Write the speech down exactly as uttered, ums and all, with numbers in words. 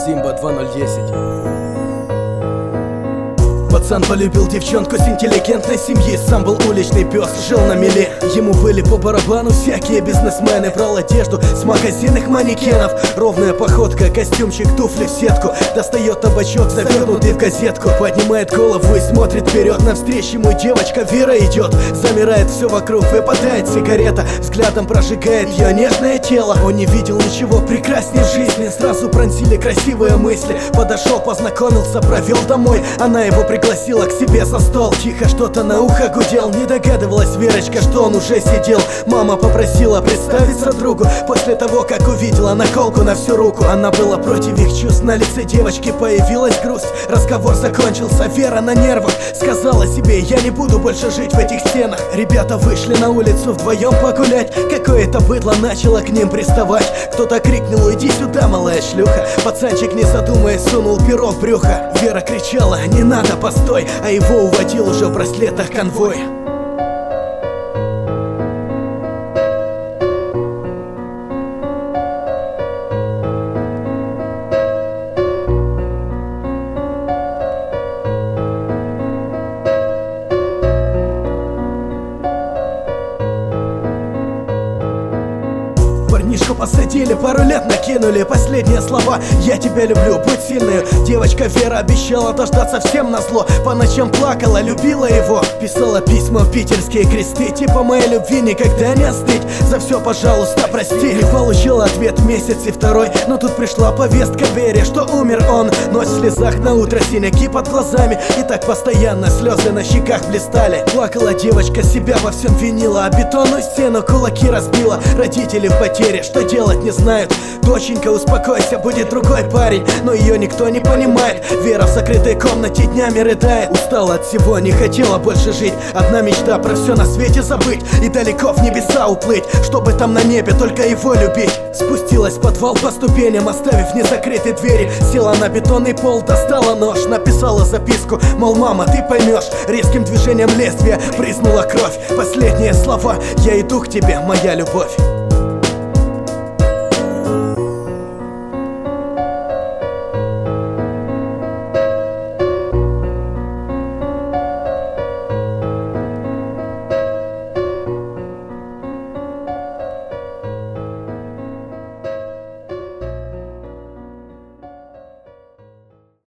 Симба два ноль десять. Пацан полюбил девчонку с интеллигентной семьи. Сам был уличный пес, жил на мели. Ему были по барабану всякие бизнесмены. Брал одежду с магазинных манекенов. Ровная походка, костюмчик, туфли в сетку. Достает табачок, завернутый в газетку. Поднимает голову и смотрит вперед. Навстречу ему девочка Вера идет. Замирает все вокруг, выпадает сигарета. Взглядом прожигает ее нежное тело. Он не видел ничего прекраснее в жизни. Сразу пронзили красивые мысли. Подошел, познакомился, провел домой. Она его пригласила Пригласила к себе за стол. Тихо что-то на ухо гудел. Не догадывалась Верочка, что он уже сидел. Мама попросила представиться другу. После того, как увидела наколку на всю руку. Она была против их чувств. На лице девочки появилась грусть. Разговор закончился, Вера на нервах сказала себе: я не буду больше жить в этих стенах. Ребята вышли на улицу вдвоем погулять. Какое-то быдло начало к ним приставать. Кто-то крикнул: иди сюда, малая шлюха. Пацанчик, не задумываясь, сунул перо в брюхо. Вера кричала: не надо, постой, а его уводил уже в браслетах конвой. Парнишку посадили, пару лет накинули. Последние слова: я тебя люблю, будь сильной. Девочка Вера обещала дождаться всем назло. По ночам плакала, любила его. Писала письма в питерские кресты, типа: моей любви никогда не остыть. За все, пожалуйста, прости. Не получила ответ месяц и второй. Но тут пришла повестка Вере, что умер он. Ночь в слезах, на утро синяки под глазами. И так постоянно слезы на щеках блистали. Плакала девочка, себя во всем винила. А бетонную стену кулаки разбила. Родители в потере, что делать не знают. Доченька, успокойся, будет другой парень. Но ее никто не понимает. Вера в закрытой комнате днями рыдает. Устала от всего, не хотела больше жить. Одна мечта: про все на свете забыть и далеко в небеса уплыть, чтобы там на небе только его любить. Спустилась в подвал по ступеням, оставив незакрытые двери. Села на бетонный пол, достала нож. Написала записку, мол: мама, ты поймешь. Резким движением лезвия брызнула кровь. Последние слова: я иду к тебе, моя любовь.